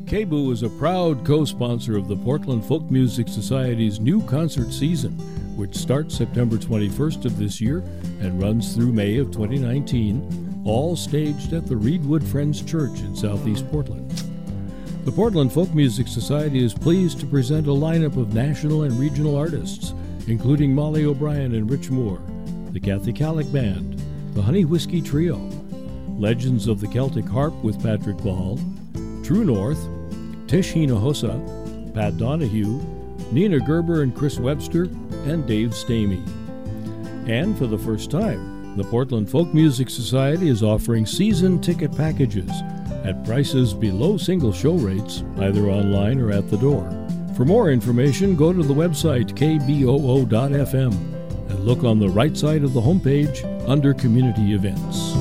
KBOO is a proud co-sponsor of the Portland Folk Music Society's new concert season, which starts September 21st of this year and runs through May of 2019, all staged at the Reedwood Friends Church in Southeast Portland. The Portland Folk Music Society is pleased to present a lineup of national and regional artists, including Molly O'Brien and Rich Moore, the Kathy Kallick Band, the Honey Whiskey Trio, Legends of the Celtic Harp with Patrick Ball, True North, Tish Hinojosa, Pat Donahue, Nina Gerber and Chris Webster, and Dave Stamey. And for the first time, the Portland Folk Music Society is offering season ticket packages at prices below single show rates, either online or at the door. For more information, go to the website kboo.fm and look on the right side of the homepage under Community Events.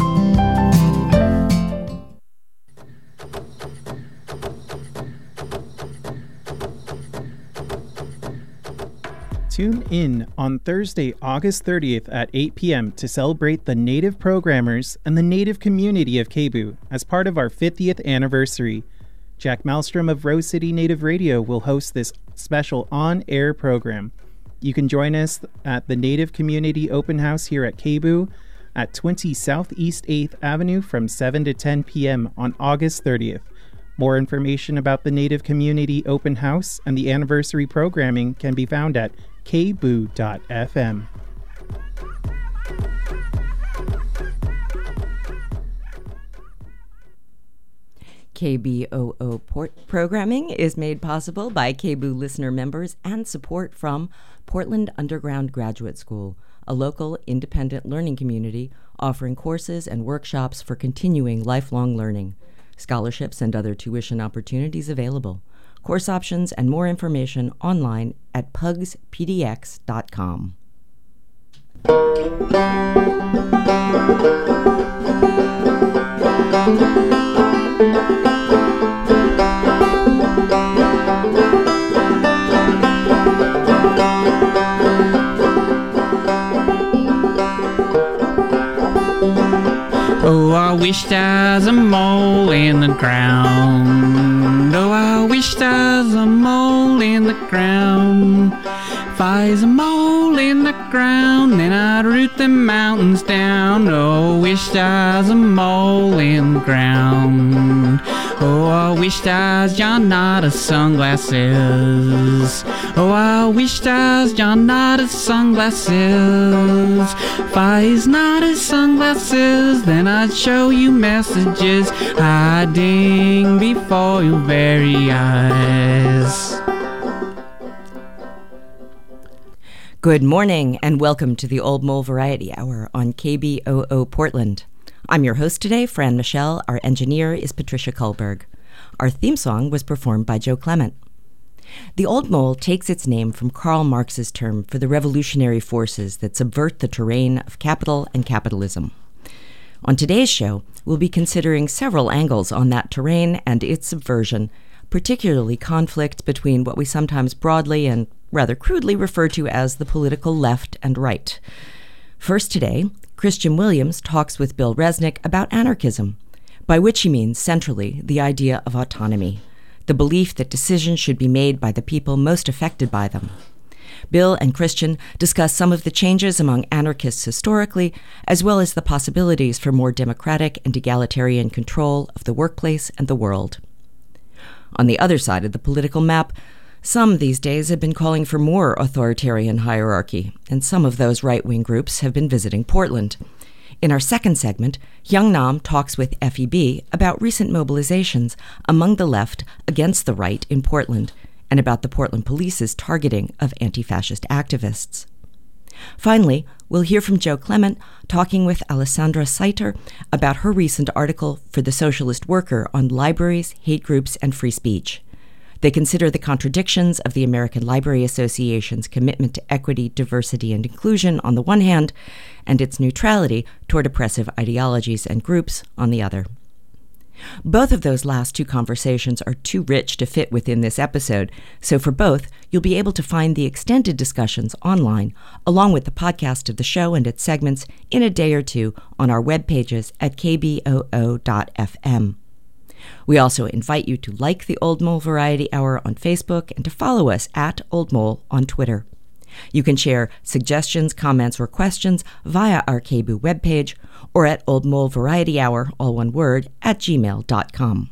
Tune in on Thursday, August 30th at 8 p.m. to celebrate the Native programmers and the Native community of KBOO as part of our 50th anniversary. Jack Malmstrom of Rose City Native Radio will host this special on-air program. You can join us at the Native Community Open House here at KBOO at 20 Southeast 8th Avenue from 7 to 10 p.m. on August 30th. More information about the Native Community Open House and the anniversary programming can be found at kboo.fm. KBOO programming is made possible by KBOO listener members and support from Portland Underground Graduate School, a local independent learning community offering courses and workshops for continuing lifelong learning. Scholarships and other tuition opportunities available. Course options and more information online at pugspdx.com. Oh, I wish there's a mole in the ground. Oh, I wish there's a mole in the ground. If I was a mole in the ground, then I'd root the mountains down. Oh, I wish there's a mole in the ground. Oh, I wish there's John Nada sunglasses. Oh, I wish there's John Nada sunglasses. If I was Nada sunglasses, then I'd show you messages hiding before your very eyes. Good morning and welcome to the Old Mole Variety Hour on KBOO Portland. I'm your host today, Fran Michelle. Our engineer is Patricia Kullberg. Our theme song was performed by Joe Clement. The Old Mole takes its name from Karl Marx's term for the revolutionary forces that subvert the terrain of capital and capitalism. On today's show, we'll be considering several angles on that terrain and its subversion, particularly conflict between what we sometimes broadly and rather crudely refer to as the political left and right. First today, Christian Williams talks with Bill Resnick about anarchism, by which he means centrally the idea of autonomy, the belief that decisions should be made by the people most affected by them. Bill and Christian discuss some of the changes among anarchists historically, as well as the possibilities for more democratic and egalitarian control of the workplace and the world. On the other side of the political map, some these days have been calling for more authoritarian hierarchy, and some of those right-wing groups have been visiting Portland. In our second segment, Hyung Nam talks with FEB about recent mobilizations among the left against the right in Portland, and about the Portland Police's targeting of anti-fascist activists. Finally, we'll hear from Joe Clement talking with Alessandra Saiter about her recent article for The Socialist Worker on libraries, hate groups, and free speech. They consider the contradictions of the American Library Association's commitment to equity, diversity, and inclusion on the one hand, and its neutrality toward oppressive ideologies and groups on the other. Both of those last two conversations are too rich to fit within this episode, so for both, you'll be able to find the extended discussions online, along with the podcast of the show and its segments, in a day or two on our web pages at kboo.fm. We also invite you to like the Old Mole Variety Hour on Facebook and to follow us at Old Mole on Twitter. You can share suggestions, comments, or questions via our KBOO webpage or at Old Mole Variety Hour, all one word, at gmail.com.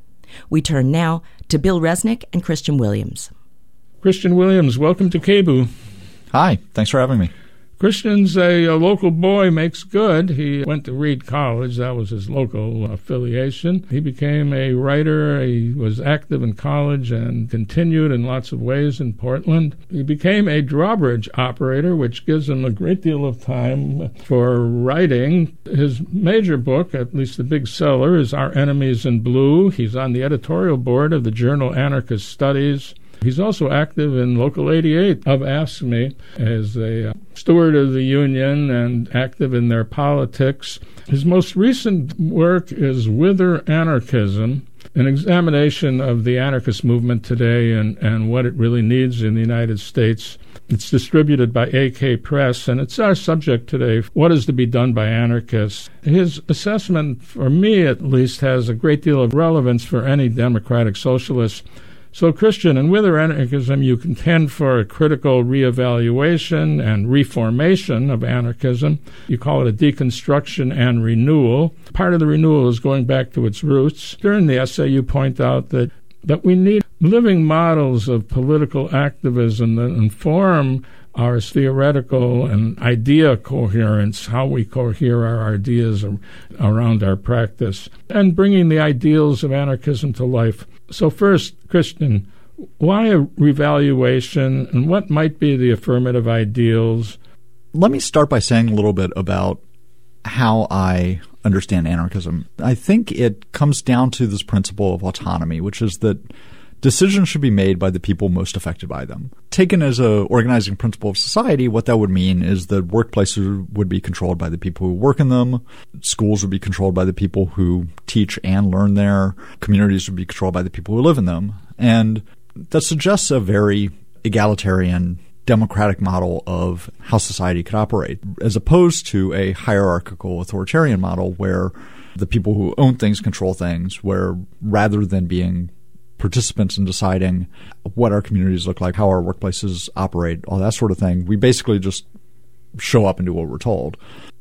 We turn now to Bill Resnick and Christian Williams. Christian Williams, welcome to KBOO. Hi, thanks for having me. Christian's a local boy, makes good. He went to Reed College. That was his local affiliation. He became a writer. He was active in college and continued in lots of ways in Portland. He became a drawbridge operator, which gives him a great deal of time for writing. His major book, at least the big seller, is Our Enemies in Blue. He's on the editorial board of the journal Anarchist Studies. He's also active in Local 88 of AFSCME as a steward of the union and active in their politics. His most recent work is Whither Anarchism, an examination of the anarchist movement today and what it really needs in the United States. It's distributed by AK Press, and it's our subject today, what is to be done by anarchists. His assessment, for me at least, has a great deal of relevance for any democratic socialist. So, Christian, in Whither Anarchism, you contend for a critical reevaluation and reformation of anarchism. You call it a deconstruction and renewal. Part of the renewal is going back to its roots. During the essay, you point out that we need living models of political activism that inform our theoretical and idea coherence, how we cohere our ideas around our practice, and bringing the ideals of anarchism to life. So first, Christian, why a revaluation, and what might be the affirmative ideals? Let me start by saying a little bit about how I understand anarchism. I think it comes down to this principle of autonomy, which is that decisions should be made by the people most affected by them. Taken as an organizing principle of society, what that would mean is that workplaces would be controlled by the people who work in them, schools would be controlled by the people who teach and learn there, communities would be controlled by the people who live in them. And that suggests a very egalitarian, democratic model of how society could operate, as opposed to a hierarchical authoritarian model where the people who own things control things, where rather than being participants in deciding what our communities look like, how our workplaces operate, all that sort of thing, we basically just show up and do what we're told.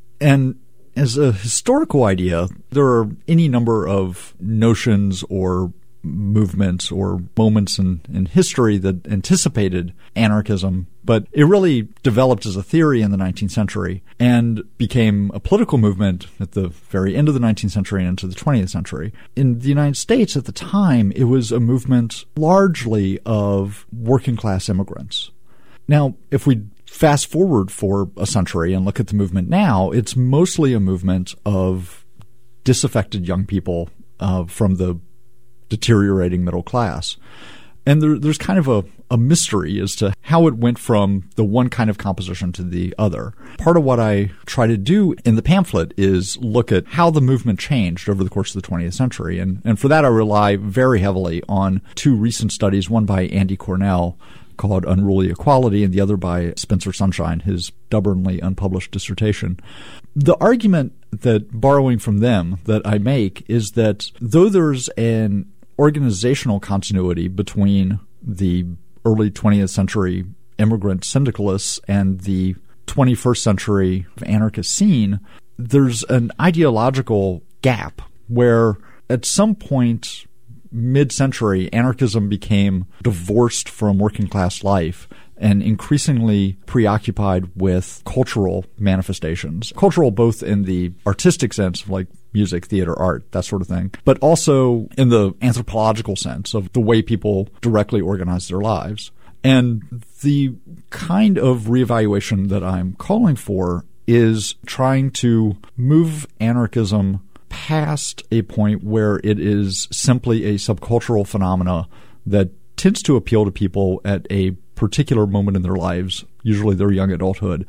And as a historical idea, there are any number of notions or movements or moments in history that anticipated anarchism, but it really developed as a theory in the 19th century and became a political movement at the very end of the 19th century and into the 20th century. In the United States at the time, it was a movement largely of working class immigrants. Now, if we fast forward for a century and look at the movement now, it's mostly a movement of disaffected young people from the deteriorating middle class. And there's kind of a mystery as to how it went from the one kind of composition to the other. Part of what I try to do in the pamphlet is look at how the movement changed over the course of the 20th century. And for that, I rely very heavily on two recent studies, one by Andy Cornell called Unruly Equality, and the other by Spencer Sunshine, his stubbornly unpublished dissertation. The argument that, borrowing from them, that I make is that though there's an organizational continuity between the early 20th century immigrant syndicalists and the 21st century anarchist scene, there's an ideological gap where at some point mid-century, anarchism became divorced from working class life and increasingly preoccupied with cultural manifestations. Cultural both in the artistic sense, like music, theater, art, that sort of thing, but also in the anthropological sense of the way people directly organize their lives. And the kind of reevaluation that I'm calling for is trying to move anarchism past a point where it is simply a subcultural phenomena that tends to appeal to people at a particular moment in their lives, usually their young adulthood,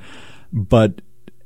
but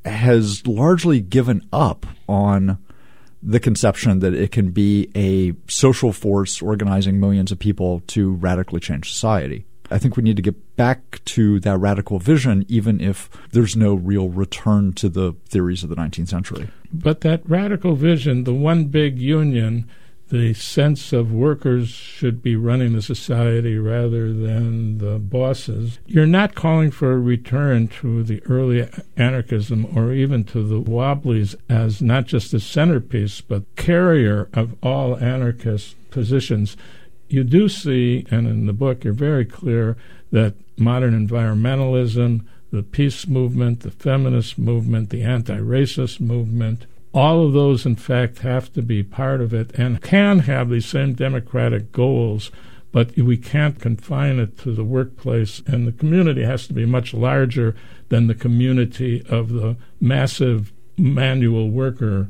has largely given up on the conception that it can be a social force organizing millions of people to radically change society. I think we need to get back to that radical vision, even if there's no real return to the theories of the 19th century. But that radical vision, the one big union, the sense of workers should be running the society rather than the bosses. You're not calling for a return to the early anarchism or even to the Wobblies as not just the centerpiece, but carrier of all anarchist positions. You do see, and in the book you're very clear, that modern environmentalism, the peace movement, the feminist movement, the anti-racist movement, all of those, in fact, have to be part of it and can have these same democratic goals, but we can't confine it to the workplace, and the community has to be much larger than the community of the massive manual worker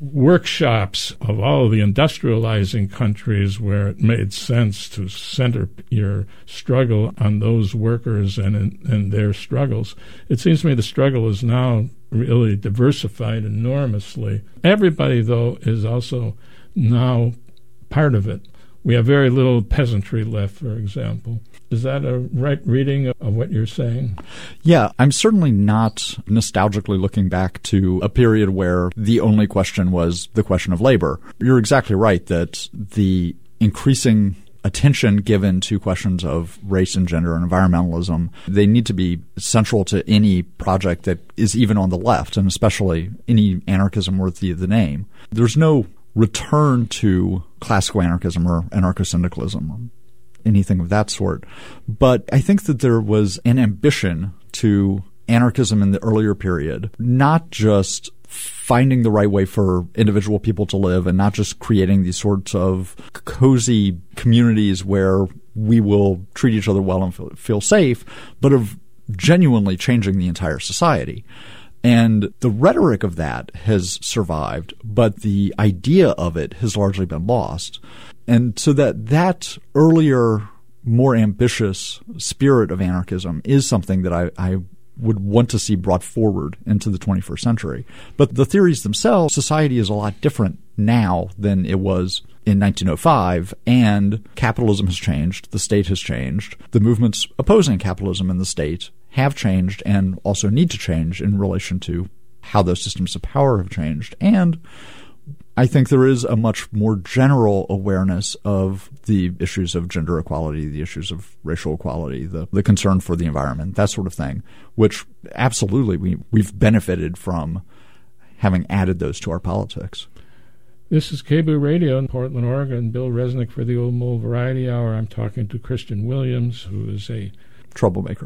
workshops of all of the industrializing countries where it made sense to center your struggle on those workers and their struggles. It seems to me the struggle is now really diversified enormously. Everybody, though, is also now part of it. We have very little peasantry left, for example. Is that a right reading of what you're saying? Yeah, I'm certainly not nostalgically looking back to a period where the only question was the question of labor. You're exactly right that the increasing attention given to questions of race and gender and environmentalism, they need to be central to any project that is even on the left, and especially any anarchism worthy of the name. There's no return to classical anarchism or anarcho-syndicalism or anything of that sort. But I think that there was an ambition to anarchism in the earlier period, not just finding the right way for individual people to live and not just creating these sorts of cozy communities where we will treat each other well and feel safe, but of genuinely changing the entire society. And the rhetoric of that has survived, but the idea of it has largely been lost. And so that earlier, more ambitious spirit of anarchism is something that I would want to see brought forward into the 21st century. But the theories themselves, society is a lot different now than it was in 1905, and capitalism has changed, the state has changed, the movements opposing capitalism in the state have changed and also need to change in relation to how those systems of power have changed. And I think there is a much more general awareness of the issues of gender equality, the issues of racial equality, the concern for the environment, that sort of thing, which absolutely we've benefited from having added those to our politics. This is KBOO Radio in Portland, Oregon. Bill Resnick for the Old Mole Variety Hour. I'm talking to Christian Williams, who is a troublemaker,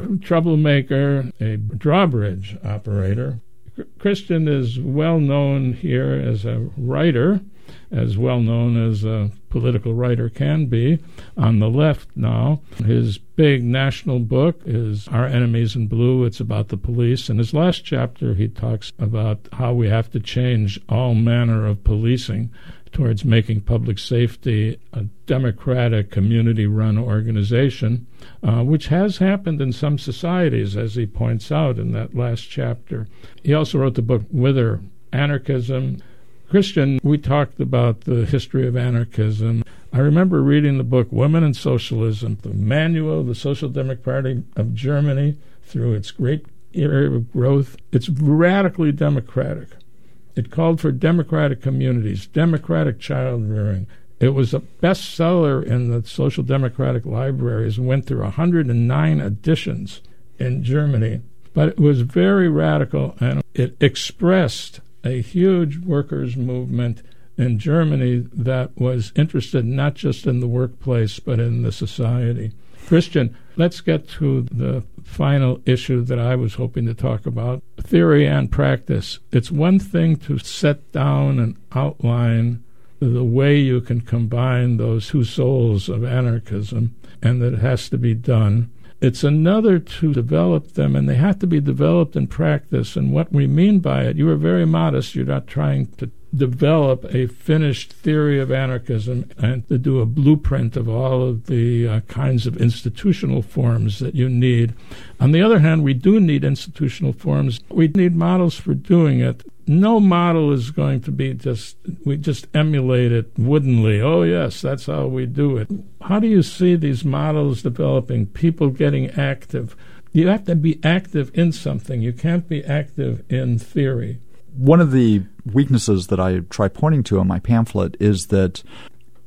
a drawbridge operator. Christian is well known here as a writer, as well known as a political writer can be, on the left now. His big national book is Our Enemies in Blue. It's about the police. In his last chapter, he talks about how we have to change all manner of policing towards making public safety a democratic, community-run organization, which has happened in some societies, as he points out in that last chapter. He also wrote the book Wither, Anarchism. Christian, we talked about the history of anarchism. I remember reading the book Women and Socialism, the manual of the Social Democratic of Germany through its great era of growth. It's radically democratic. It called for democratic communities, democratic child rearing. It was a bestseller in the Social Democratic libraries and went through 109 editions in Germany. But it was very radical, and it expressed a huge workers' movement in Germany that was interested not just in the workplace but in the society. Christian, let's get to the final issue that I was hoping to talk about, theory and practice. It's one thing to set down and outline the way you can combine those two souls of anarchism, and that it has to be done. It's another to develop them, and they have to be developed in practice. And what we mean by it, you are very modest. You're not trying to develop a finished theory of anarchism and to do a blueprint of all of the kinds of institutional forms that you need. On the other hand, we do need institutional forms. We need models for doing it. No model is going to be we just emulate it woodenly. Oh, yes, that's how we do it. How do you see these models developing, people getting active? You have to be active in something. You can't be active in theory. One of the weaknesses that I try pointing to in my pamphlet is that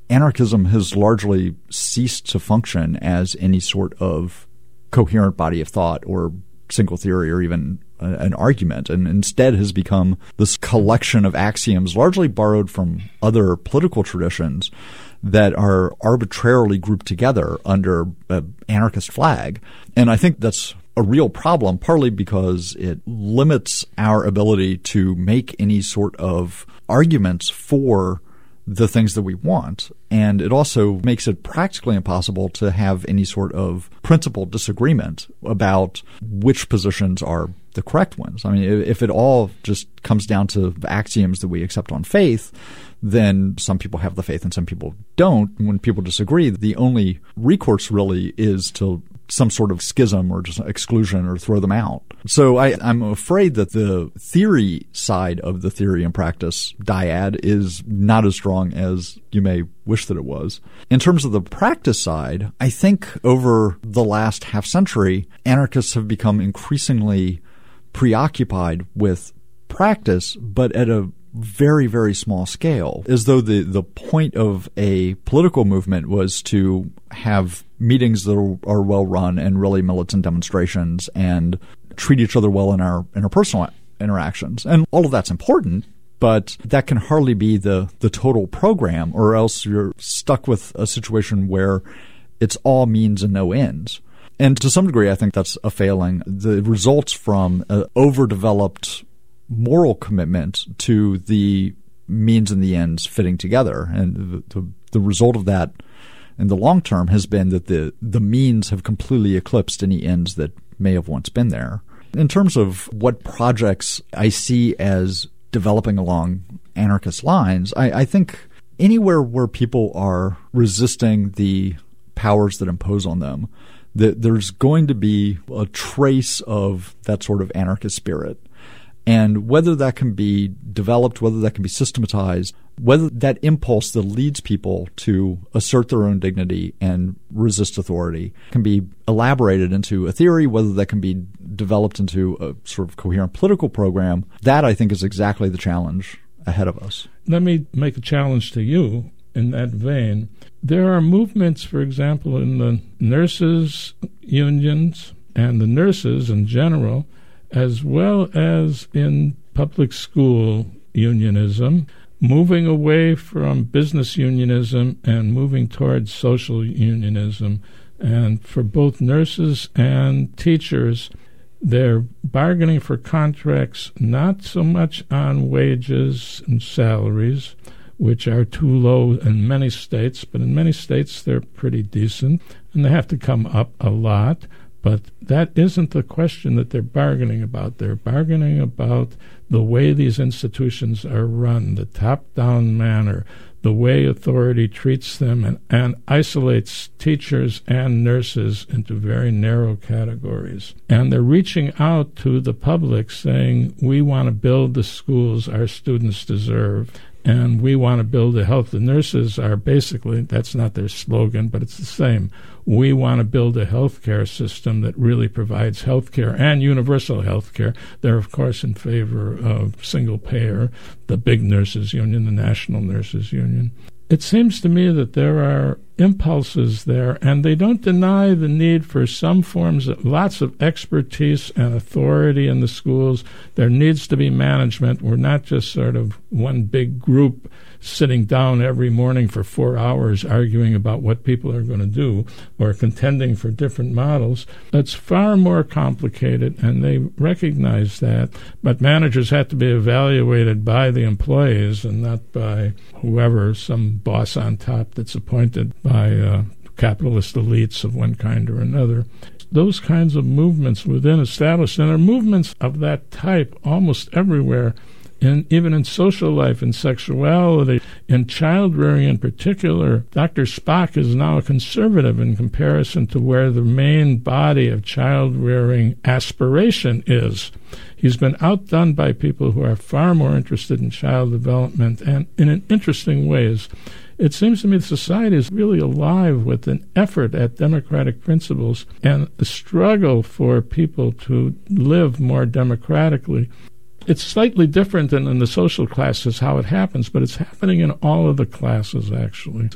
anarchism has largely ceased to function as any sort of coherent body of thought or single theory or even an argument, and instead has become this collection of axioms largely borrowed from other political traditions that are arbitrarily grouped together under an anarchist flag. And I think that's a real problem, partly because it limits our ability to make any sort of arguments for the things that we want. And it also makes it practically impossible to have any sort of principled disagreement about which positions are the correct ones. I mean, if it all just comes down to axioms that we accept on faith, then some people have the faith and some people don't. When people disagree, the only recourse really is to some sort of schism or just exclusion or throw them out. So I'm afraid that the theory side of the theory and practice dyad is not as strong as you may wish that it was. In terms of the practice side, I think over the last half century, anarchists have become increasingly preoccupied with practice, but at a very, very small scale, as though the point of a political movement was to have meetings that are well run and really militant demonstrations and treat each other well in our interpersonal interactions. And all of that's important, but that can hardly be the total program, or else you're stuck with a situation where it's all means and no ends. And to some degree, I think that's a failing. The results from an overdeveloped moral commitment to the means and the ends fitting together. And the result of that in the long term has been that the means have completely eclipsed any ends that may have once been there. In terms of what projects I see as developing along anarchist lines, I think anywhere where people are resisting the powers that impose on them, that there's going to be a trace of that sort of anarchist spirit. And whether that can be developed, whether that can be systematized, whether that impulse that leads people to assert their own dignity and resist authority can be elaborated into a theory, whether that can be developed into a sort of coherent political program, that I think is exactly the challenge ahead of us. Let me make a challenge to you in that vein. There are movements, for example, in the nurses' unions and the nurses in general, as well as in public school unionism, moving away from business unionism and moving towards social unionism. And for both nurses and teachers, they're bargaining for contracts not so much on wages and salaries, which are too low in many states, but in many states they're pretty decent, and they have to come up a lot. But that isn't the question that they're bargaining about. They're bargaining about the way these institutions are run, the top-down manner, the way authority treats them and isolates teachers and nurses into very narrow categories. And they're reaching out to the public saying, we want to build the schools our students deserve, and we want to build the health. The nurses are basically, that's not their slogan, but it's the same. We want to build a healthcare system that really provides healthcare and universal healthcare. They're, of course, in favor of single payer, the big nurses union, the National Nurses Union. It seems to me that there are impulses there, and they don't deny the need for some forms of lots of expertise and authority in the schools. There needs to be management. We're not just sort of one big group sitting down every morning for 4 hours arguing about what people are going to do or contending for different models. It's far more complicated, and they recognize that. But managers have to be evaluated by the employees and not by whoever, some boss on top that's appointed by capitalist elites of one kind or another. Those kinds of movements within established, and there are movements of that type almost everywhere, even in social life, in sexuality, in child rearing in particular. Dr. Spock is now a conservative in comparison to where the main body of child rearing aspiration is. He's been outdone by people who are far more interested in child development and in interesting ways. It seems to me that society is really alive with an effort at democratic principles and a struggle for people to live more democratically. It's slightly different than in the social classes how it happens, but it's happening in all of the classes, actually.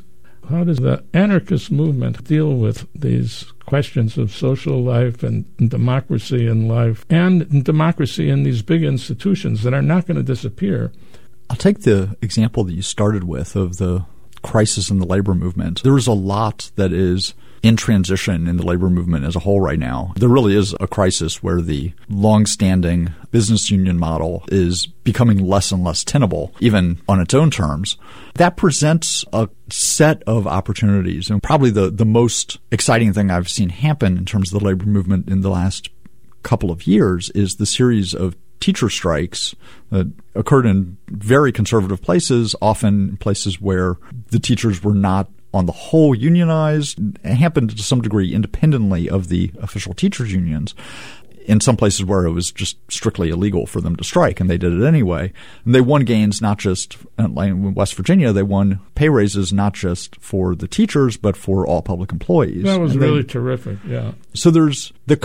How does the anarchist movement deal with these questions of social life and democracy in life and democracy in these big institutions that are not going to disappear? I'll take the example that you started with of the crisis in the labor movement. There is a lot that is in transition in the labor movement as a whole right now. There really is a crisis where the long-standing business union model is becoming less and less tenable, even on its own terms. That presents a set of opportunities, and probably the most exciting thing I've seen happen in terms of the labor movement in the last couple of years is the series of teacher strikes that occurred in very conservative places, often places where the teachers were not on the whole unionized. It happened to some degree independently of the official teachers unions. In some places where it was just strictly illegal for them to strike, and they did it anyway. And they won gains not just like in West Virginia, they won pay raises not just for the teachers, but for all public employees. That was really terrific, yeah. So there's the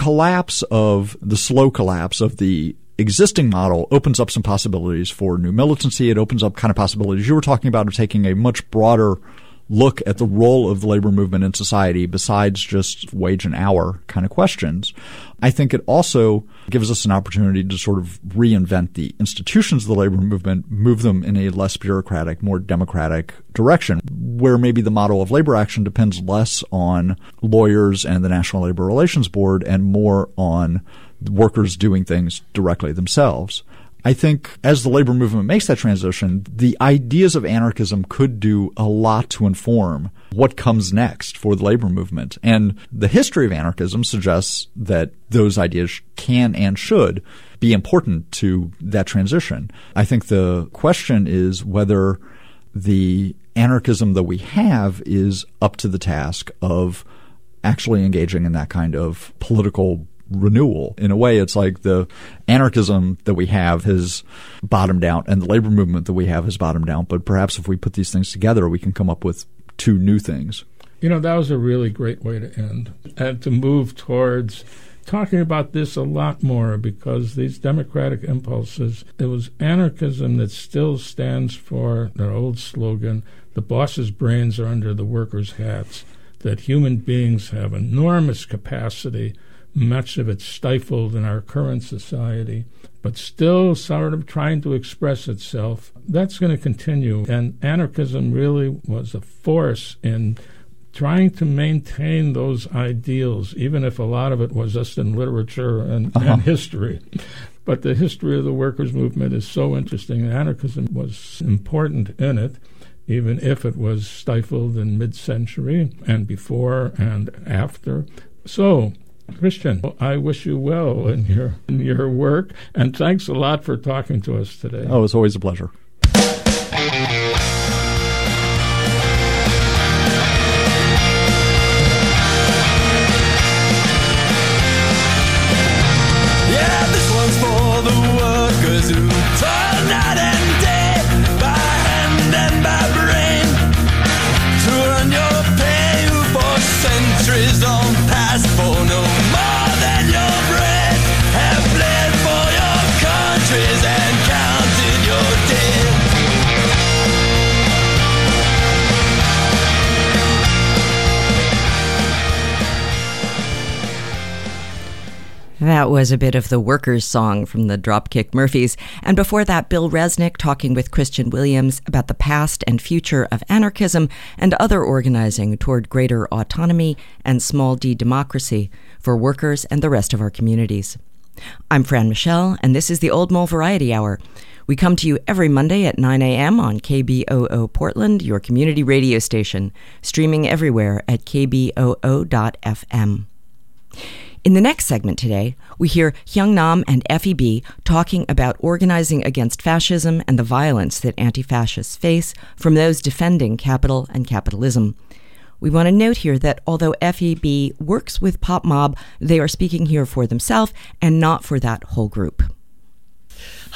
slow collapse of the existing model opens up some possibilities for new militancy. It opens up kind of possibilities you were talking about of taking a much broader look at the role of the labor movement in society besides just wage and hour kind of questions. I think it also gives us an opportunity to sort of reinvent the institutions of the labor movement, move them in a less bureaucratic, more democratic direction, where maybe the model of labor action depends less on lawyers and the National Labor Relations Board and more on workers doing things directly themselves. I think as the labor movement makes that transition, the ideas of anarchism could do a lot to inform what comes next for the labor movement. And the history of anarchism suggests that those ideas can and should be important to that transition. I think the question is whether the anarchism that we have is up to the task of actually engaging in that kind of political renewal. In a way, it's like the anarchism that we have has bottomed out and the labor movement that we have has bottomed out. But perhaps if we put these things together, we can come up with two new things. You know, that was a really great way to end and to move towards talking about this a lot more, because these democratic impulses, it was anarchism that still stands for their old slogan, the boss's brains are under the workers' hats, that human beings have enormous capacity, much of it stifled in our current society, but still sort of trying to express itself. That's going to continue. And anarchism really was a force in trying to maintain those ideals, even if a lot of it was just in literature and history. But the history of the workers' movement is so interesting. Anarchism was important in it, even if it was stifled in mid-century and before and after. So, Christian, I wish you well in your work, and thanks a lot for talking to us today. Oh, it's always a pleasure. Yeah, this one's for the workers who toil night and day, by hand and by brain, to earn your pay, who for centuries on past for no more than your bread, have bled for your countries and counted your dead. That was a bit of the Workers' Song from the Dropkick Murphys. And before that, Bill Resnick talking with Christian Williams about the past and future of anarchism and other organizing toward greater autonomy and small d democracy for workers and the rest of our communities. I'm Fran Michelle, and this is the Old Mole Variety Hour. We come to you every Monday at 9 a.m. on KBOO Portland, your community radio station, streaming everywhere at kboo.fm. In the next segment today, we hear Hyung Nam and FEB talking about organizing against fascism and the violence that anti-fascists face from those defending capital and capitalism. We want to note here that although FEB works with Pop Mob, they are speaking here for themselves and not for that whole group.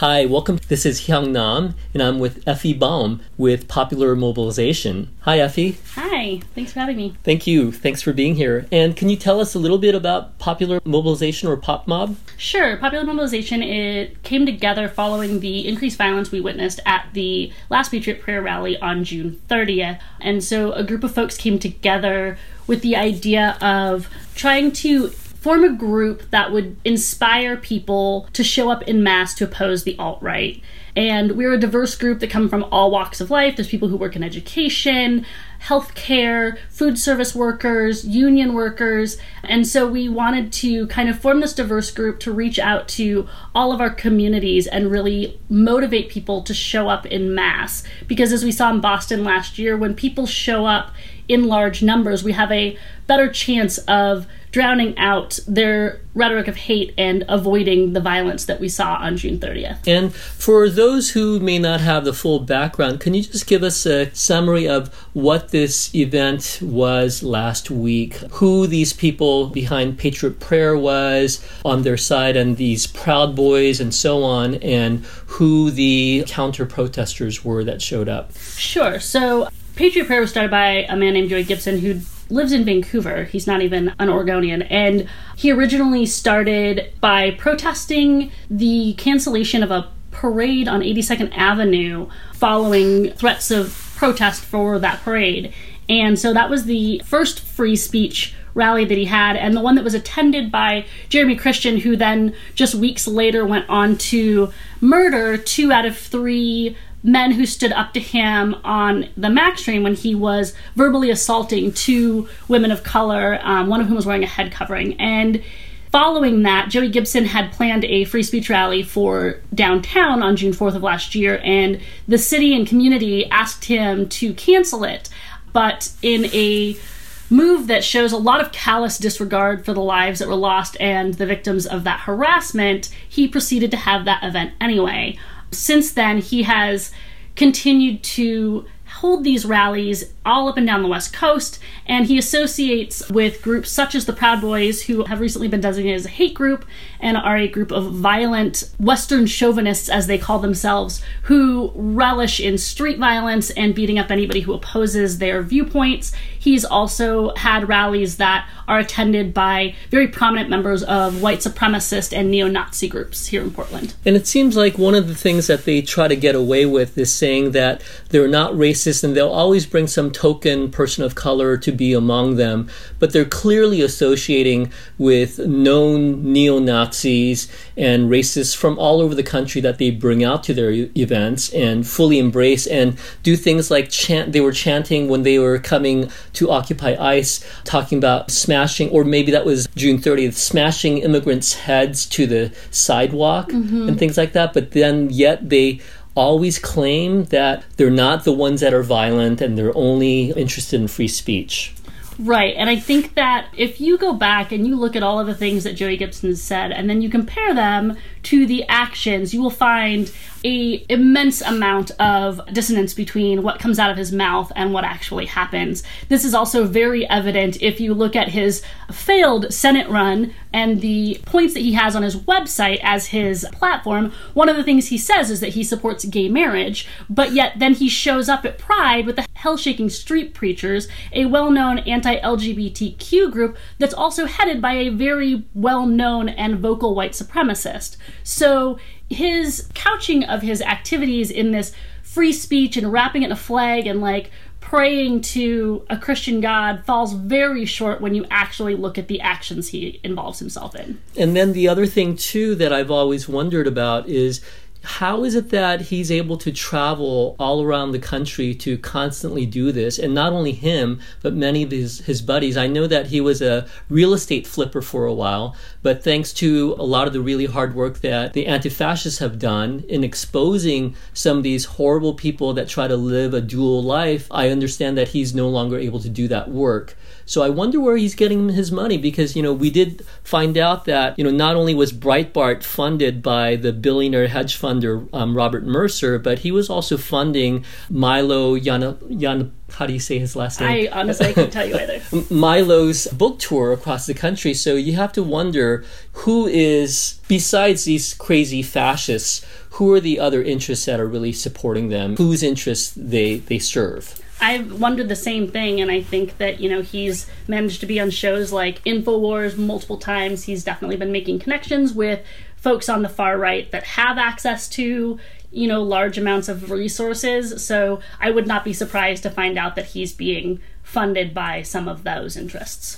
Hi, welcome. This is Hyung Nam, and I'm with Effie Baum with Popular Mobilization. Hi, Effie. Hi, thanks for having me. Thank you. Thanks for being here. And can you tell us a little bit about Popular Mobilization or Pop Mob? Sure. Popular Mobilization, it came together following the increased violence we witnessed at the last Patriot Prayer Rally on June 30th. And so a group of folks came together with the idea of trying to form a group that would inspire people to show up in mass to oppose the alt-right. And we're a diverse group that come from all walks of life. There's people who work in education, healthcare, food service workers, union workers. And so we wanted to kind of form this diverse group to reach out to all of our communities and really motivate people to show up in mass. Because as we saw in Boston last year, when people show up in large numbers, we have a better chance of drowning out their rhetoric of hate and avoiding the violence that we saw on June 30th. And for those who may not have the full background, can you just give us a summary of what this event was last week? Who these people behind Patriot Prayer was on their side, and these Proud Boys and so on, and who the counter-protesters were that showed up? Sure. So Patriot Prayer was started by a man named Joey Gibson who lives in Vancouver. He's not even an Oregonian. And he originally started by protesting the cancellation of a parade on 82nd Avenue following threats of protest for that parade. And so that was the first free speech rally that he had, and the one that was attended by Jeremy Christian, who then just weeks later went on to murder 2 out of 3 men who stood up to him on the Max train when he was verbally assaulting 2 women of color, one of whom was wearing a head covering. And following that, Joey Gibson had planned a free speech rally for downtown on June 4th of last year, and the city and community asked him to cancel it. But in a move that shows a lot of callous disregard for the lives that were lost and the victims of that harassment, he proceeded to have that event anyway. Since then, he has continued to hold these rallies all up and down the West Coast, and he associates with groups such as the Proud Boys, who have recently been designated as a hate group and are a group of violent Western chauvinists, as they call themselves, who relish in street violence and beating up anybody who opposes their viewpoints. He's also had rallies that are attended by very prominent members of white supremacist and neo-Nazi groups here in Portland. And it seems like one of the things that they try to get away with is saying that they're not racist, and they'll always bring some token person of color to be among them, but they're clearly associating with known neo-Nazis and racists from all over the country that they bring out to their events and fully embrace and do things like chant. They were chanting when they were coming to Occupy ICE, talking about smashing, or maybe that was June 30th, smashing immigrants' heads to the sidewalk and things like that. But then yet they always claim that they're not the ones that are violent and they're only interested in free speech. Right, and I think that if you go back and you look at all of the things that Joey Gibson has said, and then you compare them to the actions, you will find a immense amount of dissonance between what comes out of his mouth and what actually happens. This is also very evident if you look at his failed Senate run and the points that he has on his website as his platform. One of the things he says is that he supports gay marriage, but yet then he shows up at Pride with the Hell-Shaking Street Preachers, a well-known anti-LGBTQ group that's also headed by a very well-known and vocal white supremacist. So his couching of his activities in this free speech and wrapping it in a flag and like praying to a Christian God falls very short when you actually look at the actions he involves himself in. And then the other thing too that I've always wondered about is, how is it that he's able to travel all around the country to constantly do this? And not only him, but many of his buddies. I know that he was a real estate flipper for a while, but thanks to a lot of the really hard work that the anti-fascists have done in exposing some of these horrible people that try to live a dual life, I understand that he's no longer able to do that work. So I wonder where he's getting his money, because, we did find out that, not only was Breitbart funded by the billionaire hedge fund under Robert Mercer, but he was also funding Milo how do you say his last name? I honestly can't tell you either. Milo's book tour across the country. So you have to wonder who is, besides these crazy fascists, who are the other interests that are really supporting them, whose interests they serve. I've wondered the same thing, and I think that, he's managed to be on shows like InfoWars multiple times. He's definitely been making connections with folks on the far right that have access to, large amounts of resources. So I would not be surprised to find out that he's being funded by some of those interests.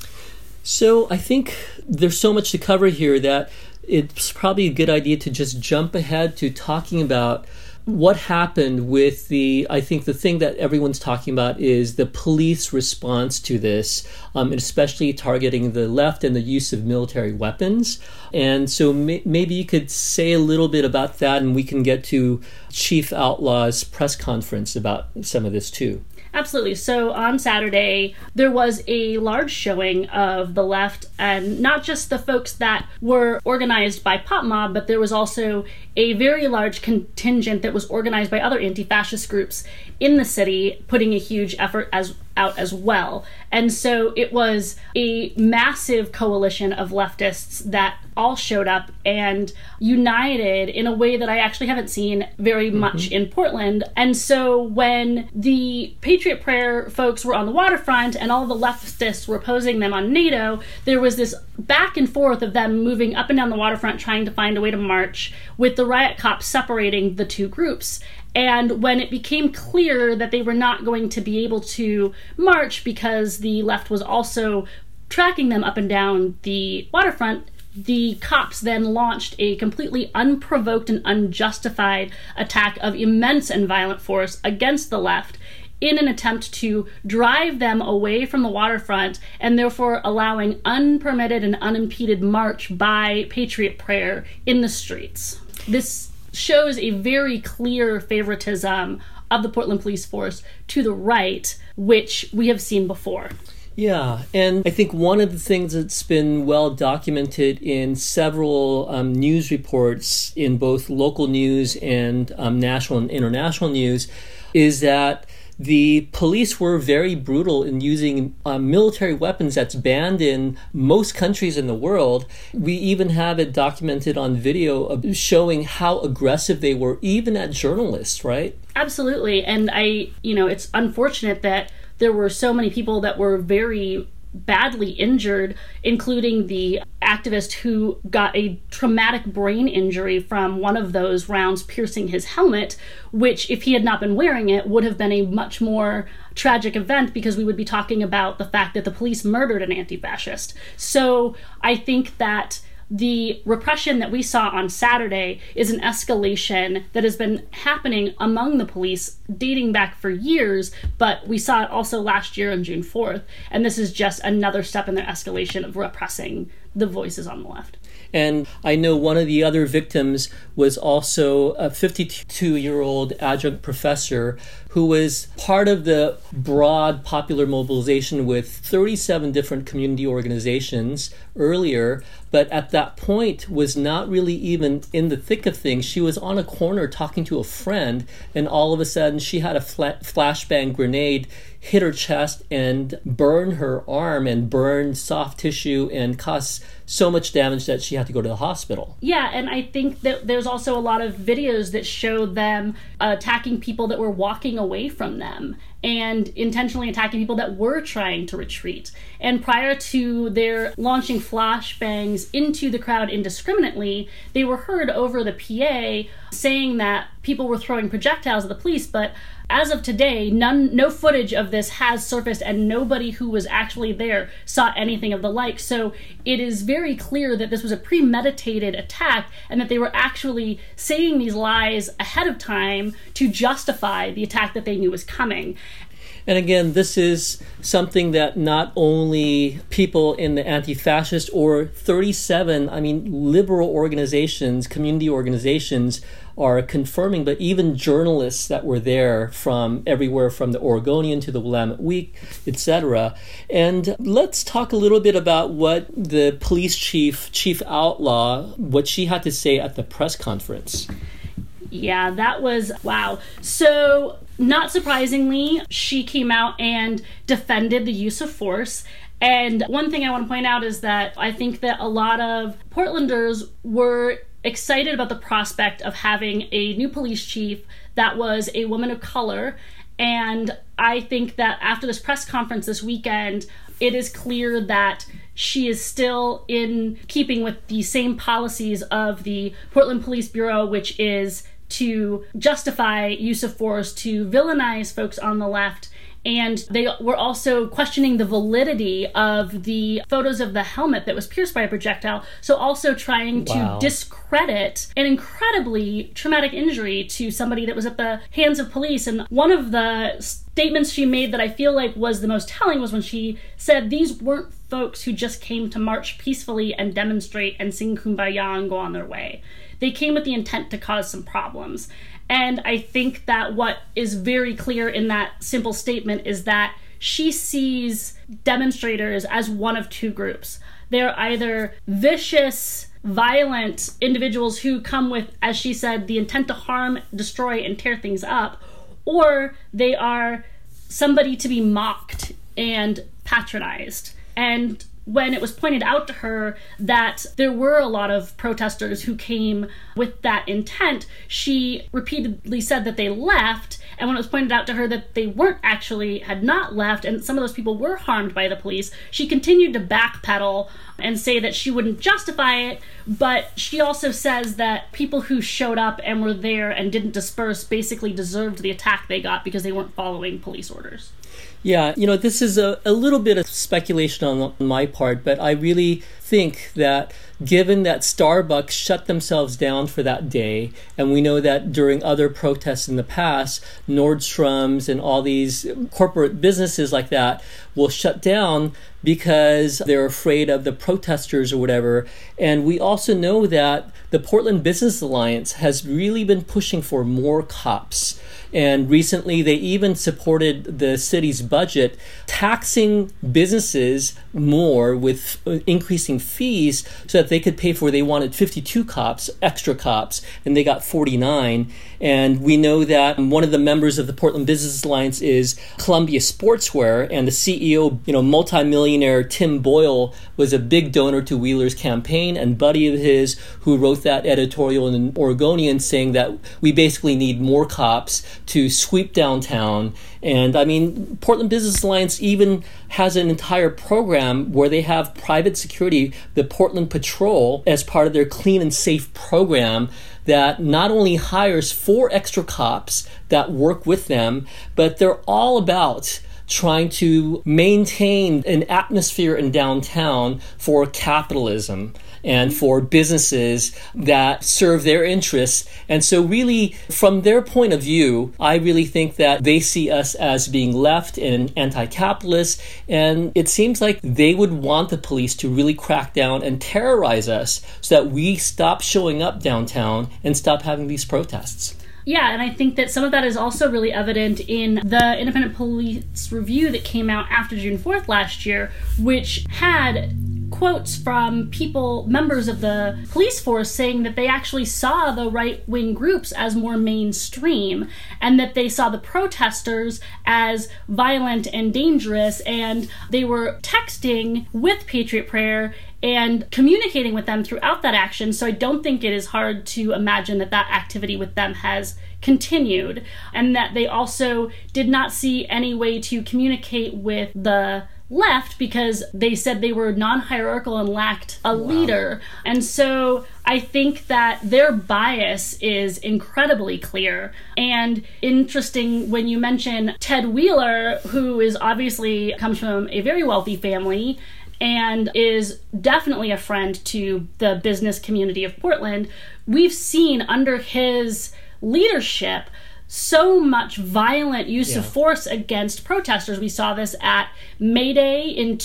So I think there's so much to cover here that it's probably a good idea to just jump ahead to talking about what happened with I think the thing that everyone's talking about is the police response to this, and especially targeting the left and the use of military weapons. And so maybe you could say a little bit about that, and we can get to Chief Outlaw's press conference about some of this too. Absolutely. So on Saturday, there was a large showing of the left, and not just the folks that were organized by Pop Mob, but there was also a very large contingent that was organized by other anti-fascist groups in the city, putting a huge effort out as well. And so it was a massive coalition of leftists that all showed up and united in a way that I actually haven't seen very much in Portland. And so when the Patriot Prayer folks were on the waterfront and all the leftists were opposing them on NATO, there was this back and forth of them moving up and down the waterfront trying to find a way to march, with the riot cops separating the two groups. And when it became clear that they were not going to be able to march because the left was also tracking them up and down the waterfront, the cops then launched a completely unprovoked and unjustified attack of immense and violent force against the left in an attempt to drive them away from the waterfront, and therefore allowing unpermitted and unimpeded march by Patriot Prayer in the streets. This shows a very clear favoritism of the Portland police force to the right, which we have seen before. Yeah, and I think one of the things that's been well documented in several news reports in both local news and national and international news is that the police were very brutal in using military weapons that's banned in most countries in the world. We even have it documented on video of showing how aggressive they were, even at journalists, right? Absolutely. And it's unfortunate that there were so many people that were very badly injured, including the activist who got a traumatic brain injury from one of those rounds piercing his helmet, which, if he had not been wearing it, would have been a much more tragic event, because we would be talking about the fact that the police murdered an anti-fascist. So I think that the repression that we saw on Saturday is an escalation that has been happening among the police dating back for years, but we saw it also last year on June 4th. And this is just another step in their escalation of repressing the voices on the left. And I know one of the other victims was also a 52-year-old adjunct professor who was part of the broad popular mobilization with 37 different community organizations earlier, but at that point was not really even in the thick of things. She was on a corner talking to a friend, and all of a sudden she had a flashbang grenade hit her chest and burn her arm and burn soft tissue and cause so much damage that she had to go to the hospital. Yeah, and I think that there's also a lot of videos that show them attacking people that were walking away from them and intentionally attacking people that were trying to retreat. And prior to their launching flashbangs into the crowd indiscriminately, they were heard over the PA saying that people were throwing projectiles at the police, but as of today, no footage of this has surfaced, and nobody who was actually there saw anything of the like. So it is very clear that this was a premeditated attack, and that they were actually saying these lies ahead of time to justify the attack that they knew was coming. And again, this is something that not only people in the anti-fascist or 37, liberal organizations, community organizations are confirming, but even journalists that were there from everywhere from the Oregonian to the Willamette Week, etc. And let's talk a little bit about what the police chief, Chief Outlaw, what she had to say at the press conference. Yeah, that was wow. So, not surprisingly, she came out and defended the use of force. And one thing I want to point out is that I think that a lot of Portlanders were excited about the prospect of having a new police chief that was a woman of color. And I think that after this press conference this weekend, it is clear that she is still in keeping with the same policies of the Portland Police Bureau, which is to justify use of force, to villainize folks on the left. And they were also questioning the validity of the photos of the helmet that was pierced by a projectile. So also trying to discredit an incredibly traumatic injury to somebody that was at the hands of police. And one of the statements she made that I feel like was the most telling was when she said these weren't folks who just came to march peacefully and demonstrate and sing Kumbaya and go on their way. They came with the intent to cause some problems. And I think that what is very clear in that simple statement is that she sees demonstrators as one of two groups. They're either vicious, violent individuals who come with, as she said, the intent to harm, destroy, and tear things up, or they are somebody to be mocked and patronized. And when it was pointed out to her that there were a lot of protesters who came with that intent, she repeatedly said that they left. And when it was pointed out to her that they had not left, and some of those people were harmed by the police, she continued to backpedal and say that she wouldn't justify it. But she also says that people who showed up and were there and didn't disperse basically deserved the attack they got because they weren't following police orders. Yeah, this is a little bit of speculation on my part, but I really think that given that Starbucks shut themselves down for that day, and we know that during other protests in the past, Nordstrom's and all these corporate businesses like that will shut down because they're afraid of the protesters or whatever. And we also know that the Portland Business Alliance has really been pushing for more cops. And recently, they even supported the city's budget, taxing businesses more with increasing fees so that they could pay for, they wanted 52 cops, extra cops, and they got 49. And we know that one of the members of the Portland Business Alliance is Columbia Sportswear, and the CEO, multimillionaire Tim Boyle was a big donor to Wheeler's campaign, and buddy of his who wrote that editorial in Oregonian saying that we basically need more cops to sweep downtown. And I mean, Portland Business Alliance even has an entire program where they have private security, the Portland Patrol, as part of their Clean and Safe program that not only hires 4 extra cops that work with them, but they're all about trying to maintain an atmosphere in downtown for capitalism and for businesses that serve their interests. And so really, from their point of view, I really think that they see us as being left and anti-capitalist, and it seems like they would want the police to really crack down and terrorize us so that we stop showing up downtown and stop having these protests. Yeah, and I think that some of that is also really evident in the Independent Police Review that came out after June 4th last year, which had quotes from members of the police force saying that they actually saw the right-wing groups as more mainstream and that they saw the protesters as violent and dangerous, and they were texting with Patriot Prayer and communicating with them throughout that action. So I don't think it is hard to imagine that activity with them has continued, and that they also did not see any way to communicate with the left because they said they were non-hierarchical and lacked a leader. And so I think that their bias is incredibly clear. And interesting when you mention Ted Wheeler, who is obviously comes from a very wealthy family and is definitely a friend to the business community of Portland. We've seen under his leadership so much violent use of force against protesters. We saw this at May Day in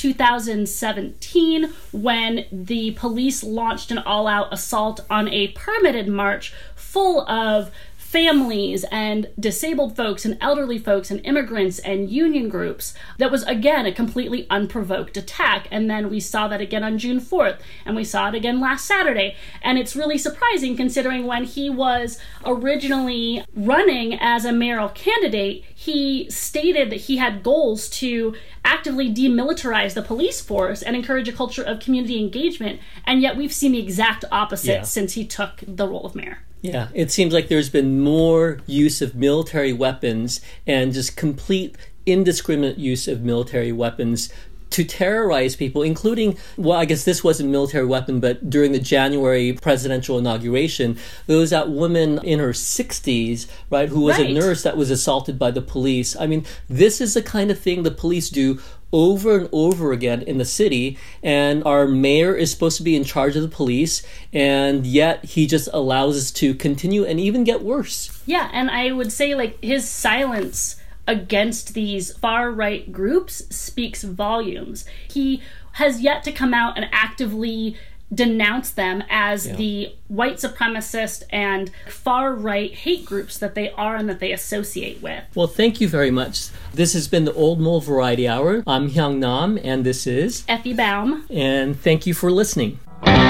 2017 when the police launched an all-out assault on a permitted march full of families and disabled folks and elderly folks and immigrants and union groups. That was, again, a completely unprovoked attack. And then we saw that again on June 4th, and we saw it again last Saturday. And it's really surprising considering when he was originally running as a mayoral candidate, he stated that he had goals to actively demilitarize the police force and encourage a culture of community engagement. And yet we've seen the exact opposite since he took the role of mayor. Yeah, it seems like there's been more use of military weapons and just complete indiscriminate use of military weapons to terrorize people, including, well, I guess this wasn't a military weapon, but during the January presidential inauguration, there was that woman in her 60s, right, who was a nurse that was assaulted by the police. I mean, this is the kind of thing the police do over and over again in the city, and our mayor is supposed to be in charge of the police, and yet he just allows us to continue and even get worse. Yeah, and I would say, like, his silence against these far-right groups speaks volumes. He has yet to come out and actively denounce them as the white supremacist and far-right hate groups that they are and that they associate with. Well, thank you very much. This has been the Old Mole Variety Hour. I'm Hyung Nam, and this is Effie Baum. And thank you for listening.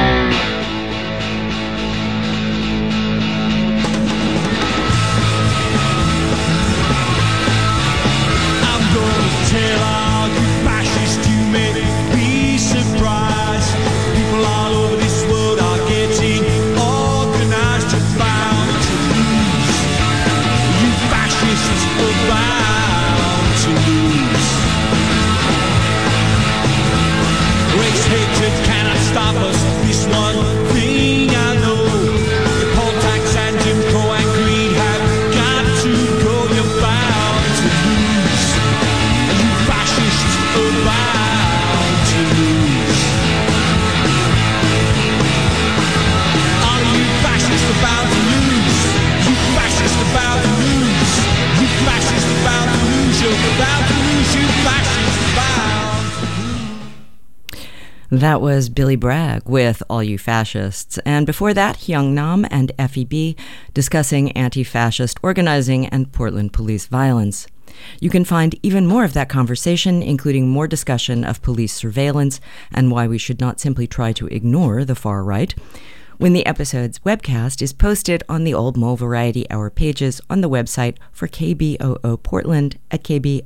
That was Billy Bragg with All You Fascists. And before that, Hyung Nam and FEB discussing anti-fascist organizing and Portland police violence. You can find even more of that conversation, including more discussion of police surveillance and why we should not simply try to ignore the far right, when the episode's webcast is posted on the Old Mole Variety Hour pages on the website for KBOO Portland at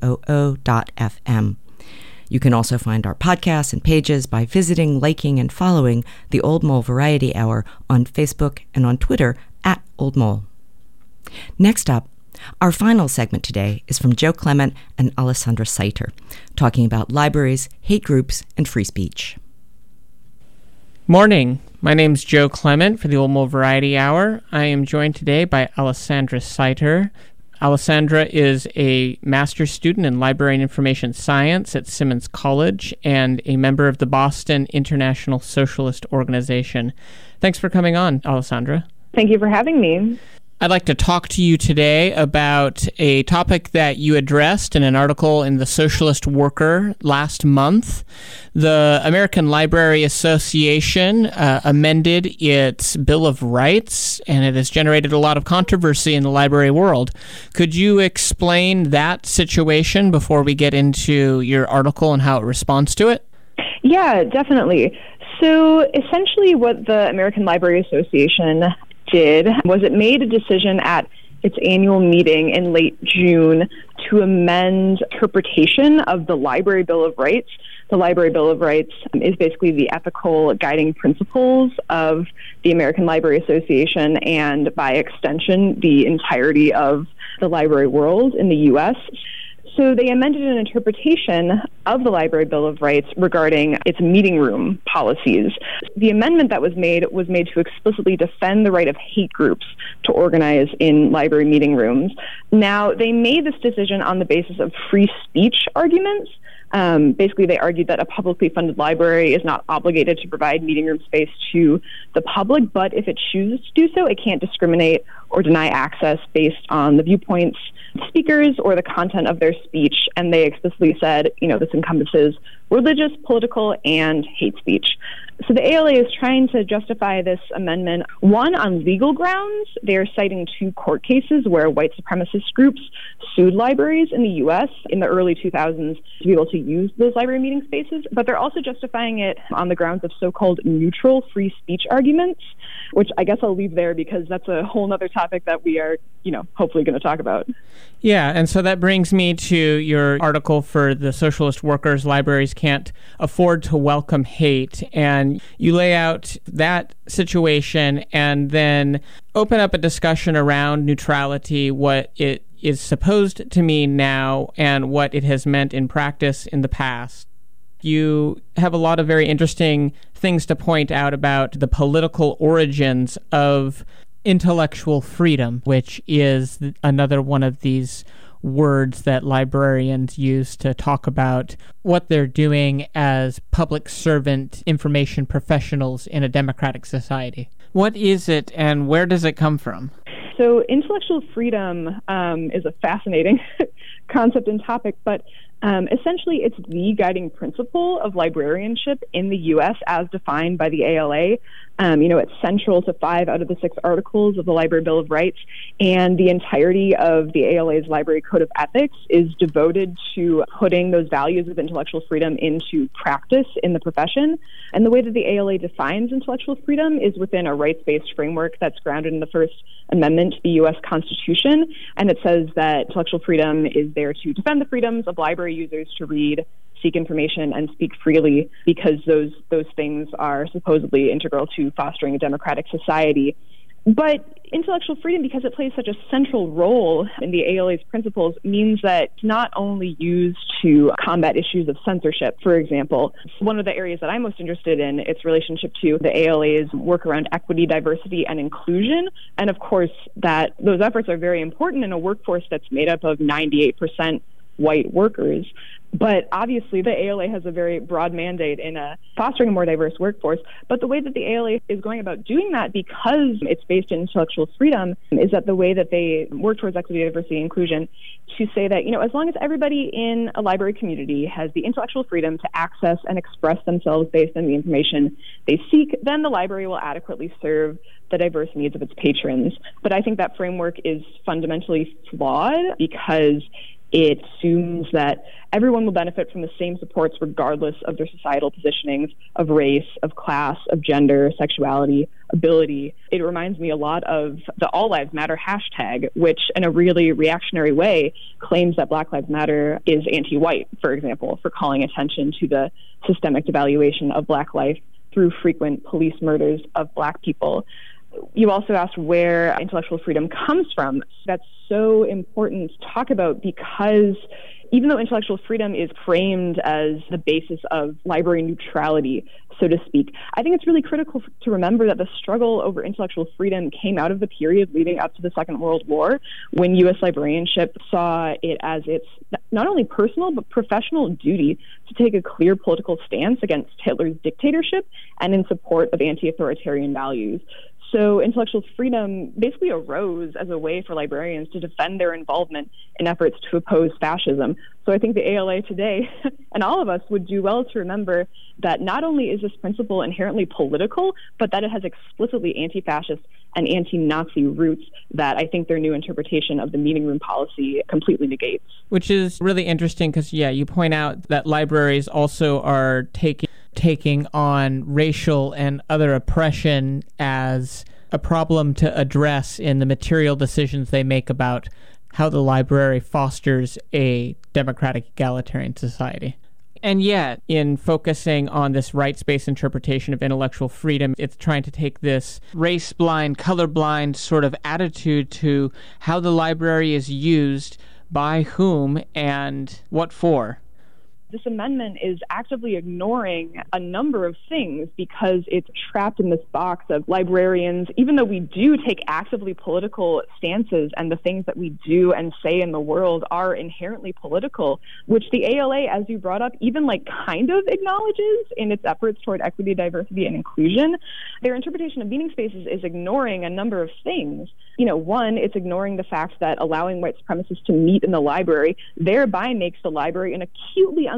kboo.fm. You can also find our podcasts and pages by visiting, liking, and following the Old Mole Variety Hour on Facebook and on Twitter at Old Mole. Next up, our final segment today is from Joe Clement and Alessandra Saiter, talking about libraries, hate groups, and free speech. Morning. My name's Joe Clement for the Old Mole Variety Hour. I am joined today by Alessandra Saiter. Alessandra is a master's student in library and information science at Simmons College and a member of the Boston International Socialist Organization. Thanks for coming on, Alessandra. Thank you for having me. I'd like to talk to you today about a topic that you addressed in an article in the Socialist Worker last month. The American Library Association amended its Bill of Rights, and it has generated a lot of controversy in the library world. Could you explain that situation before we get into your article and how it responds to it? Yeah, definitely. So essentially what the American Library Association did was it made a decision at its annual meeting in late June to amend interpretation of the Library Bill of Rights. The Library Bill of Rights is basically the ethical guiding principles of the American Library Association and, by extension, the entirety of the library world in the U.S. So they amended an interpretation of the Library Bill of Rights regarding its meeting room policies. The amendment that was made to explicitly defend the right of hate groups to organize in library meeting rooms. Now, they made this decision on the basis of free speech arguments. Basically, they argued that a publicly funded library is not obligated to provide meeting room space to the public, but if it chooses to do so, it can't discriminate or deny access based on the viewpoints of speakers or the content of their speech. And they explicitly said, this encompasses religious, political, and hate speech. So the ALA is trying to justify this amendment, one, on legal grounds. They're citing 2 court cases where white supremacist groups sued libraries in the U.S. in the early 2000s to be able to use those library meeting spaces. But they're also justifying it on the grounds of so-called neutral free speech arguments, which I guess I'll leave there because that's a whole other topic that we are, hopefully going to talk about. Yeah, and so that brings me to your article for the Socialist Workers Libraries Can't Afford to Welcome Hate, and you lay out that situation and then open up a discussion around neutrality, what it is supposed to mean now and what it has meant in practice in the past. You have a lot of very interesting things to point out about the political origins of intellectual freedom, which is another one of these words that librarians use to talk about what they're doing as public servant information professionals in a democratic society. What is it and where does it come from? So intellectual freedom is a fascinating concept and topic, but essentially it's the guiding principle of librarianship in the U.S. as defined by the ALA. It's central to 5 out of the 6 articles of the Library Bill of Rights, and the entirety of the ALA's Library Code of Ethics is devoted to putting those values of intellectual freedom into practice in the profession. And the way that the ALA defines intellectual freedom is within a rights-based framework that's grounded in the First Amendment to the U.S. Constitution, and it says that intellectual freedom is there to defend the freedoms of library users to read, seek information, and speak freely, because those things are supposedly integral to fostering a democratic society. But intellectual freedom, because it plays such a central role in the ALA's principles, means that it's not only used to combat issues of censorship, for example. One of the areas that I'm most interested in, its relationship to the ALA's work around equity, diversity, and inclusion. And of course, that those efforts are very important in a workforce that's made up of 98% white workers. But obviously, the ALA has a very broad mandate in fostering a more diverse workforce. But the way that the ALA is going about doing that, because it's based in intellectual freedom, is that the way that they work towards equity, diversity, and inclusion, to say that, as long as everybody in a library community has the intellectual freedom to access and express themselves based on the information they seek, then the library will adequately serve the diverse needs of its patrons. But I think that framework is fundamentally flawed, because it assumes that everyone will benefit from the same supports regardless of their societal positionings of race, of class, of gender, sexuality, ability. It reminds me a lot of the All Lives Matter hashtag, which in a really reactionary way claims that Black Lives Matter is anti-white, for example, for calling attention to the systemic devaluation of Black life through frequent police murders of Black people. You also asked where intellectual freedom comes from. That's so important to talk about, because even though intellectual freedom is framed as the basis of library neutrality, so to speak, I think it's really critical to remember that the struggle over intellectual freedom came out of the period leading up to the Second World War, when U.S. librarianship saw it as its not only personal but professional duty to take a clear political stance against Hitler's dictatorship and in support of anti-authoritarian values. So intellectual freedom basically arose as a way for librarians to defend their involvement in efforts to oppose fascism. So I think the ALA today, and all of us, would do well to remember that not only is this principle inherently political, but that it has explicitly anti-fascist and anti-Nazi roots that I think their new interpretation of the meeting room policy completely negates. Which is really interesting because, you point out that libraries also are taking on racial and other oppression as a problem to address in the material decisions they make about how the library fosters a democratic, egalitarian society. And yet, in focusing on this rights-based interpretation of intellectual freedom, it's trying to take this race-blind, color-blind sort of attitude to how the library is used, by whom, and what for. This amendment is actively ignoring a number of things because it's trapped in this box of librarians, even though we do take actively political stances and the things that we do and say in the world are inherently political, which the ALA, as you brought up, even kind of acknowledges in its efforts toward equity, diversity, and inclusion. Their interpretation of meeting spaces is ignoring a number of things. One, it's ignoring the fact that allowing white supremacists to meet in the library thereby makes the library an acutely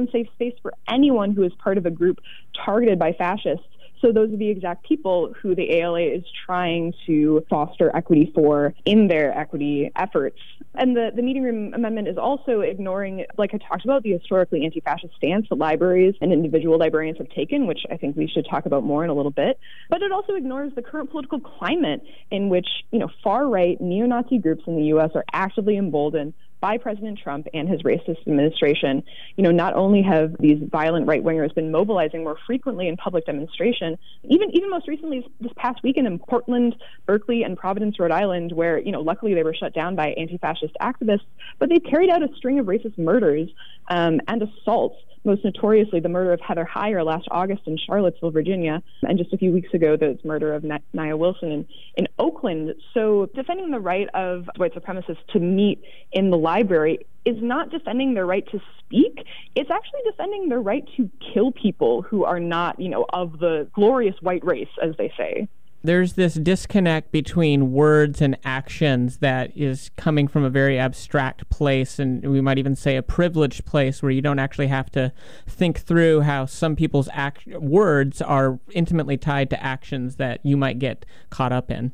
unsafe space for anyone who is part of a group targeted by fascists. So those are the exact people who the ALA is trying to foster equity for in their equity efforts. And the Meeting Room Amendment is also ignoring, like I talked about, the historically anti-fascist stance that libraries and individual librarians have taken, which I think we should talk about more in a little bit. But it also ignores the current political climate in which, far-right neo-Nazi groups in the U.S. are actively emboldened by President Trump and his racist administration. Not only have these violent right-wingers been mobilizing more frequently in public demonstration, even most recently this past weekend in Portland, Berkeley, and Providence, Rhode Island, where, luckily they were shut down by anti-fascist activists, but they've carried out a string of racist murders and assaults, most notoriously the murder of Heather Heyer last August in Charlottesville, Virginia, and just a few weeks ago, the murder of Nia Wilson in Oakland. So defending the right of white supremacists to meet in the library is not defending their right to speak. It's actually defending their right to kill people who are not, of the glorious white race, as they say. There's this disconnect between words and actions that is coming from a very abstract place, and we might even say a privileged place where you don't actually have to think through how some people's words are intimately tied to actions that you might get caught up in.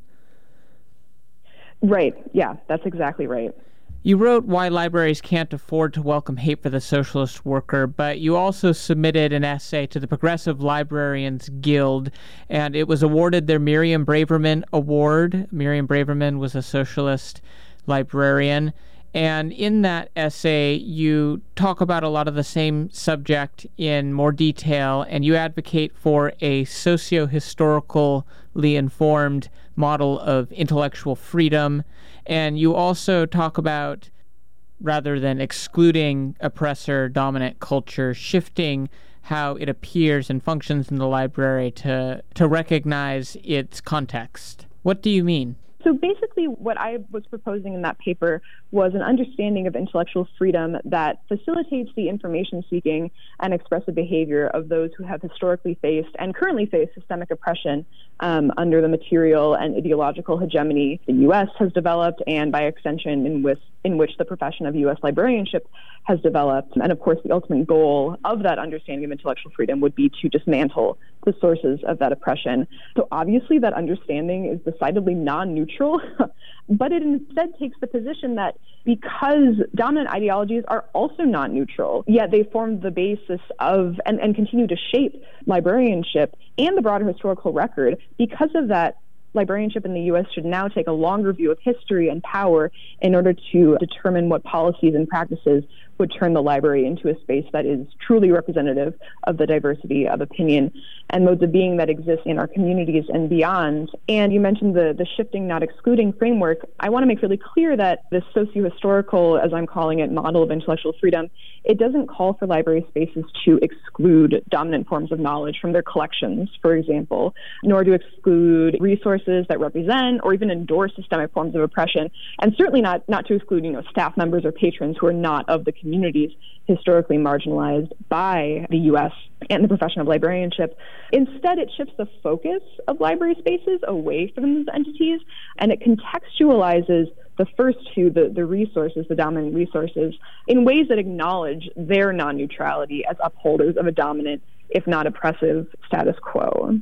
Right. Yeah, that's exactly right. You wrote Why Libraries Can't Afford to Welcome Hate for the Socialist Worker, but you also submitted an essay to the Progressive Librarians Guild, and it was awarded their Miriam Braverman Award. Miriam Braverman was a socialist librarian. And in that essay, you talk about a lot of the same subject in more detail, and you advocate for a socio-historically informed model of intellectual freedom. And you also talk about, rather than excluding oppressor-dominant culture, shifting how it appears and functions in the library to recognize its context. What do you mean? So basically what I was proposing in that paper was an understanding of intellectual freedom that facilitates the information seeking and expressive behavior of those who have historically faced and currently face systemic oppression under the material and ideological hegemony the U.S. has developed, and by extension in which the profession of U.S. librarianship has developed. And of course, the ultimate goal of that understanding of intellectual freedom would be to dismantle the sources of that oppression. So obviously that understanding is decidedly non-neutral, but it instead takes the position that because dominant ideologies are also not neutral, yet they form the basis of and continue to shape librarianship and the broader historical record, because of that, librarianship in the U.S. should now take a longer view of history and power in order to determine what policies and practices would turn the library into a space that is truly representative of the diversity of opinion and modes of being that exist in our communities and beyond. And you mentioned the shifting, not excluding framework. I want to make really clear that this socio-historical, as I'm calling it, model of intellectual freedom, it doesn't call for library spaces to exclude dominant forms of knowledge from their collections, for example, nor to exclude resources that represent or even endorse systemic forms of oppression, and certainly not to exclude, staff members or patrons who are not of the communities historically marginalized by the U.S. and the profession of librarianship. Instead, it shifts the focus of library spaces away from these entities, and it contextualizes the first two, the resources, the dominant resources, in ways that acknowledge their non-neutrality as upholders of a dominant, if not oppressive, status quo.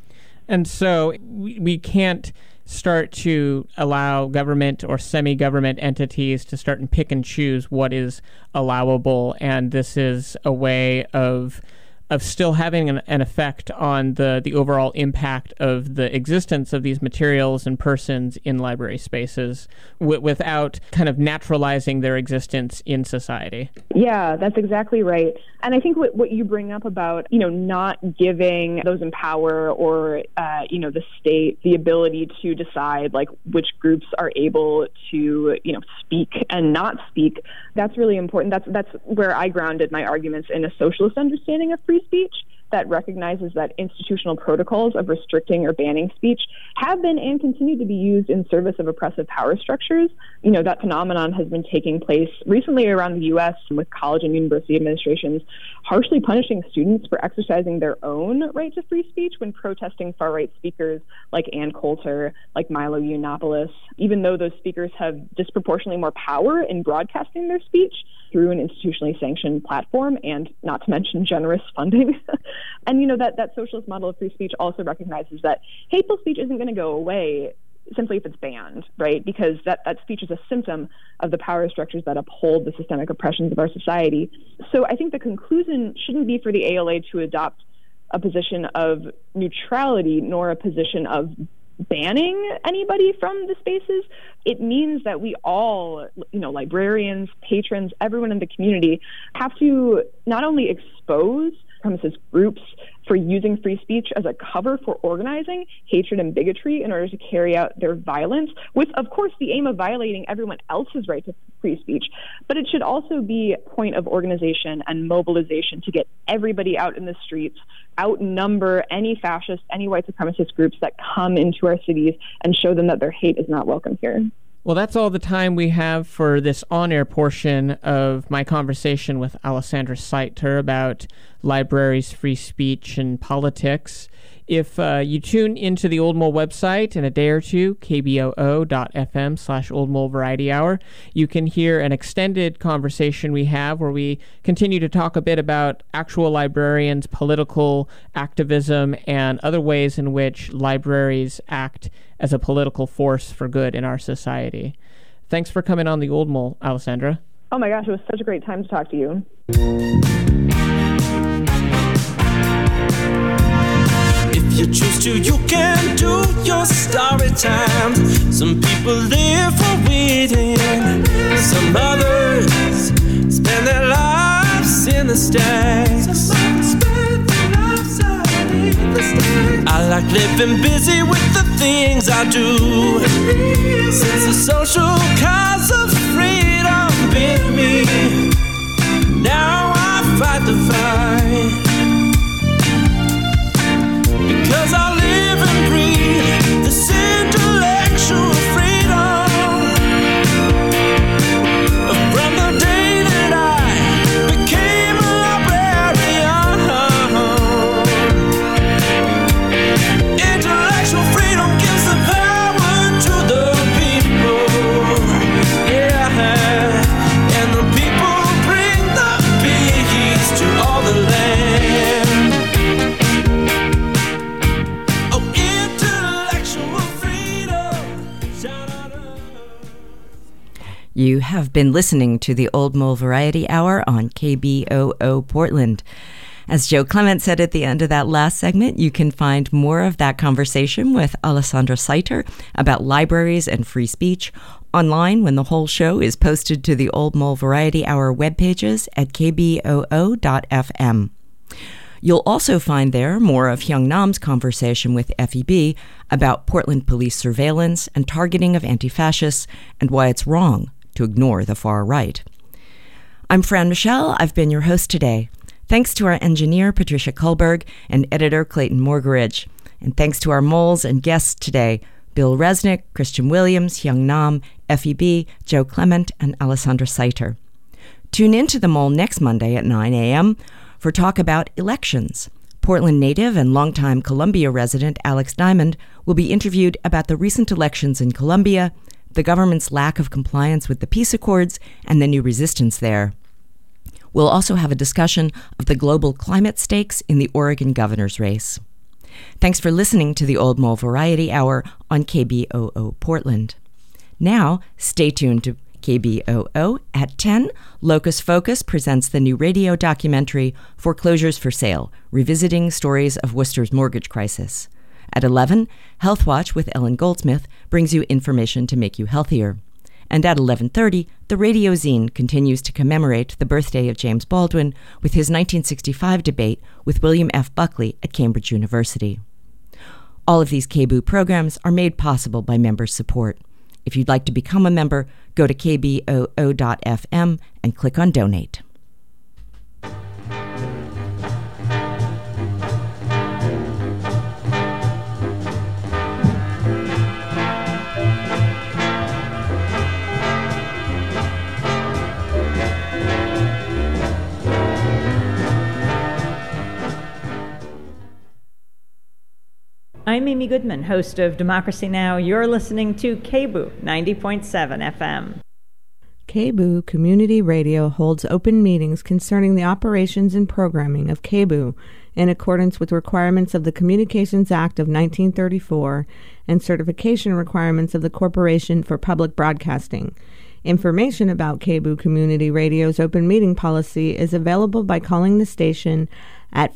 And so we can't start to allow government or semi-government entities to start and pick and choose what is allowable, and this is a way of still having an effect on the overall impact of the existence of these materials and persons in library spaces without kind of naturalizing their existence in society. Yeah, that's exactly right. And I think what you bring up about, not giving those in power or, the state the ability to decide, which groups are able to, speak and not speak, that's really important. That's where I grounded my arguments in a socialist understanding of free speech that recognizes that institutional protocols of restricting or banning speech have been and continue to be used in service of oppressive power structures. That phenomenon has been taking place recently around the U.S. with college and university administrations harshly punishing students for exercising their own right to free speech when protesting far-right speakers like Ann Coulter, like Milo Yiannopoulos, even though those speakers have disproportionately more power in broadcasting their speech through an institutionally sanctioned platform and, not to mention, generous funding. And, that socialist model of free speech also recognizes that hateful speech isn't going to go away simply if it's banned, right? Because that speech is a symptom of the power structures that uphold the systemic oppressions of our society. So I think the conclusion shouldn't be for the ALA to adopt a position of neutrality nor a position of banning anybody from the spaces. It means that we all, librarians, patrons, everyone in the community have to not only expose supremacist groups for using free speech as a cover for organizing hatred and bigotry in order to carry out their violence, with, of course, the aim of violating everyone else's right to free speech. But it should also be a point of organization and mobilization to get everybody out in the streets, outnumber any fascist, any white supremacist groups that come into our cities, and show them that their hate is not welcome here. Well, that's all the time we have for this on-air portion of my conversation with Alessandra Saiter about libraries, free speech, and politics. If you tune into the Old Mole website in a day or two, kboo.fm/Old Mole Variety Hour, you can hear an extended conversation we have where we continue to talk a bit about actual librarians, political activism, and other ways in which libraries act as a political force for good in our society. Thanks for coming on the Old Mole, Alessandra. Oh my gosh, it was such a great time to talk to you. If you choose to, you can do your story time. Some people live for reading, some others spend their lives in the stacks. I like living busy with the things I do, since the social cause of freedom bit me. Now I fight the fight, because I live and breathe this intellectual freedom. From the day that I became a librarian, intellectual freedom gives the power to the people. Yeah, and the people bring the peace to all the land. You have been listening to the Old Mole Variety Hour on KBOO Portland. As Joe Clement said at the end of that last segment, you can find more of that conversation with Alessandra Saiter about libraries and free speech online when the whole show is posted to the Old Mole Variety Hour web pages at kboo.fm. You'll also find there more of Hyung Nam's conversation with FEB about Portland police surveillance and targeting of anti-fascists and why it's wrong to ignore the far right. I'm Fran Michelle. I've been your host today. Thanks to our engineer, Patricia Kullberg, and editor, Clayton Morgeridge. And thanks to our moles and guests today, Bill Resnick, Christian Williams, Hyung Nam, FEB, Joe Clement, and Alessandra Saiter. Tune in to the Mole next Monday at 9 a.m. for talk about elections. Portland native and longtime Columbia resident Alex Diamond will be interviewed about the recent elections in Columbia, the government's lack of compliance with the peace accords, and the new resistance there. We'll also have a discussion of the global climate stakes in the Oregon governor's race. Thanks for listening to the Old Mole Variety Hour on KBOO Portland. Now, stay tuned to KBOO at 10. Locus Focus presents the new radio documentary Foreclosures for Sale, Revisiting Stories of Worcester's Mortgage Crisis. At 11, Health Watch with Ellen Goldsmith brings you information to make you healthier. And at 11:30, the Radio Zine continues to commemorate the birthday of James Baldwin with his 1965 debate with William F. Buckley at Cambridge University. All of these KBOO programs are made possible by member support. If you'd like to become a member, go to kboo.fm and click on Donate. I'm Amy Goodman, host of Democracy Now! You're listening to KBOO 90.7 FM. KBOO Community Radio holds open meetings concerning the operations and programming of KBOO in accordance with requirements of the Communications Act of 1934 and certification requirements of the Corporation for Public Broadcasting. Information about KBOO Community Radio's open meeting policy is available by calling the station at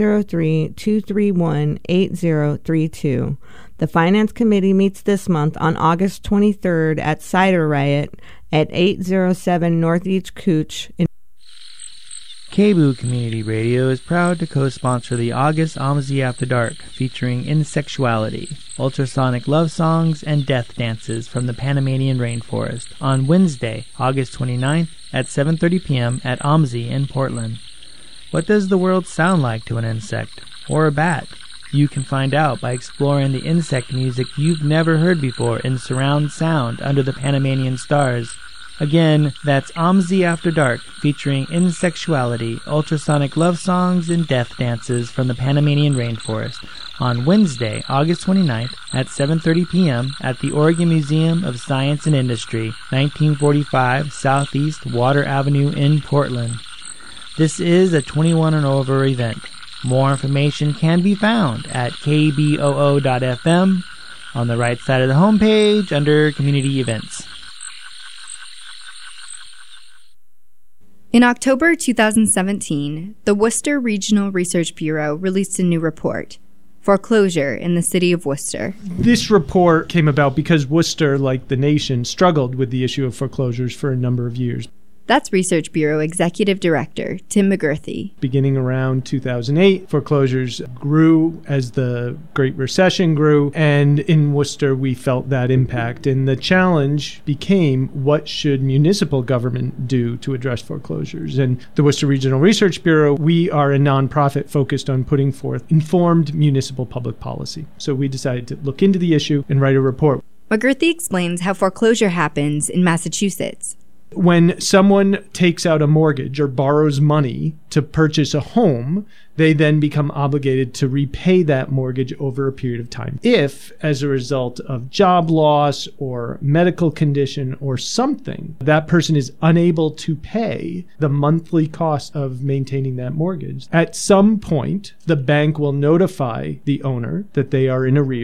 503-231-8032. The Finance Committee meets this month on August 23rd at Cider Riot at 807 Northeast Cooch in KBOO Community Radio is proud to co-sponsor the August OMSI After Dark, featuring Insexuality, ultrasonic love songs, and death dances from the Panamanian rainforest on Wednesday, August 29th at 7:30 p.m. at OMSI in Portland. What does the world sound like to an insect? Or a bat? You can find out by exploring the insect music you've never heard before in surround sound under the Panamanian stars. Again, that's OMSI After Dark, featuring Insexuality, ultrasonic love songs, and death dances from the Panamanian rainforest on Wednesday, August 29th at 7:30 p.m. at the Oregon Museum of Science and Industry, 1945 Southeast Water Avenue in Portland. This is a 21 and over event. More information can be found at kboo.fm on the right side of the homepage under Community Events. In October 2017, the Worcester Regional Research Bureau released a new report, Foreclosure in the City of Worcester. This report came about because Worcester, like the nation, struggled with the issue of foreclosures for a number of years. That's Research Bureau Executive Director Tim McGurthy. Beginning around 2008, foreclosures grew as the Great Recession grew, and in Worcester we felt that impact. And the challenge became, what should municipal government do to address foreclosures? And the Worcester Regional Research Bureau, we are a nonprofit focused on putting forth informed municipal public policy. So we decided to look into the issue and write a report. McGurthy explains how foreclosure happens in Massachusetts. When someone takes out a mortgage or borrows money to purchase a home, they then become obligated to repay that mortgage over a period of time. If, as a result of job loss or medical condition or something, that person is unable to pay the monthly cost of maintaining that mortgage, at some point, the bank will notify the owner that they are in arrears.